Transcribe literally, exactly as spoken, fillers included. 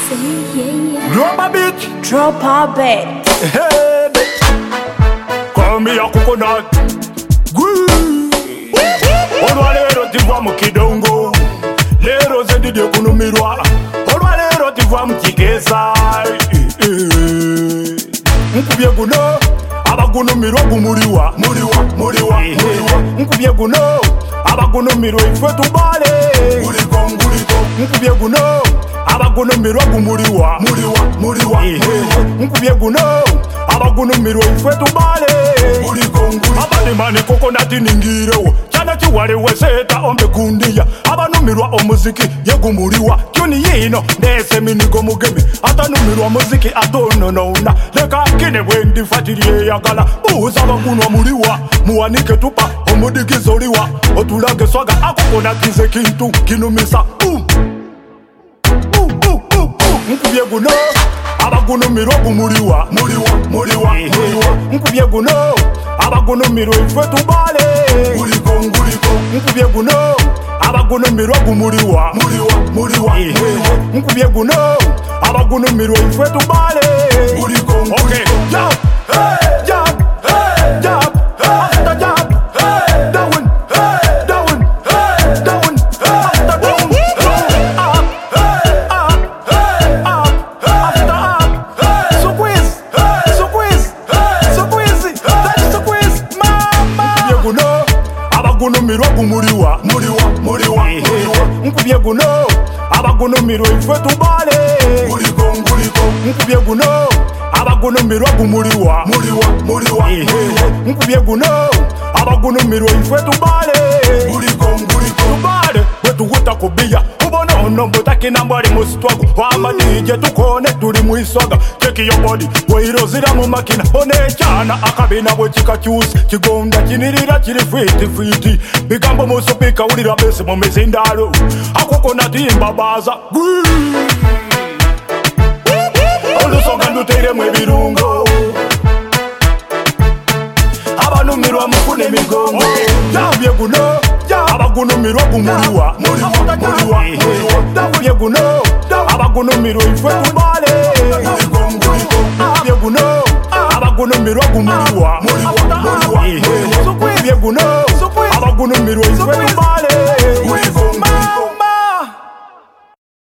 Drop a beat, Drop a bit. hey bitch. Call me a coconut. Gwee. Olwa lero tiva mu kidongo, lero zendide kunumirwa. Olwa lero tiva mu kigesa. Nkubye guno abagunumirwa gumuriwa, muriwa, muriwa, muriwa. Nkubye guno abagunumirwa ifwe tubale, muriko, muriko. Nkubye guno abagunumirwa gumuriwa, muriwa, muriwa, muriwa. Nkubye guno abagunumirwa ifwe tubale, muriko, muriko. Abadimani coconut ningirewo chana chiwaliwe seta ombe kundiya. Abanumirwa omuziki yegumuriwa tuni yino ndese minigo mugeme. Atanumirwa muziki atononona leka kine bwendi fatiriye yagala. Buza abagunwa muriwa muwanike tupa omudigizoliwa. Otulage swaga akokonakize kintu kinumisa. Boom. Nkubye guno abagunumirwa gumuriwa, muriwa, muriwa, muriwa. Nkubye guno abagunumirwa ifwe tubale, muriko, muriko. Nkubye guno abagunumirwa gumuriwa, muriwa, muriwa, muriwa. Nkubye guno abagunumirwa ifwe tubale, muriko, muriko. Okay, jump, hey, jump, hey, jump, after jump, hey, down, hey, down, hey, down, after down, up, hey, up, hey, up, after up, hey, so quiz, hey, so quiz, hey, so quiz, that's so quiz, mama. Nkubye guno abagunumirwa gumuriwa, muriwa, muriwa, muriwa. Nkubye guno abagunumirwa ifwe tubale, muriko, muriko. Nkubye guno abagunumirwa gumuriwa, muriwa, muriwa, muriwa. Nkubye guno abagunumirwa ifwe tubale, muriko, muriko. Tubale wetuguta kubiya ubonono mutakina mbali musitwago wamadije tukone tuli mwiswaga. Check your body weirozira mu makina onechana akabina bwe kikakyusi kigonda kinirira kiri fiti fiti bigambo musupika ulira bese mu mizindalo akokona timbabaza olusoga nduteiremu ebirungo abanumirwa mufune migongo. Nkubye guno abagunumirwa gumuriwa, muriwa, muriwa, muriwa. Nkubye guno abagunumirwa ifwe tubale, muriko, muriko. Nkubye guno abagunumirwa gumuriwa,